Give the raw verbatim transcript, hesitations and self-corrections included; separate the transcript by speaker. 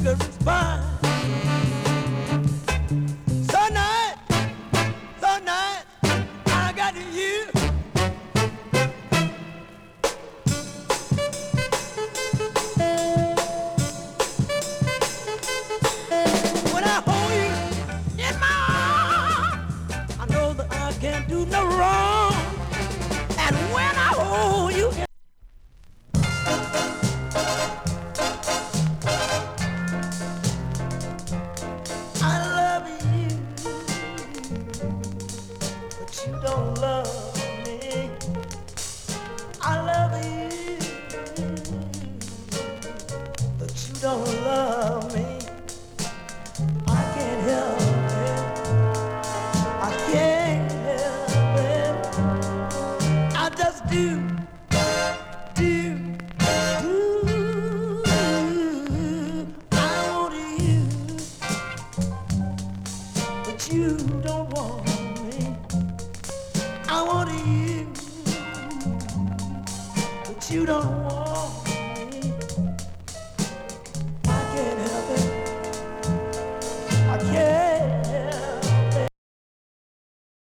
Speaker 1: could respond. So nice, so nice, I got you. When I hold you in my arms, I know that I can't do no wrong. And when I hold you in I love you, but you don't love me. I love you, but you don't love me. I can't help it. I can't help it. I just do, do, do. I want you, but you don't want me. I want you, but you don't want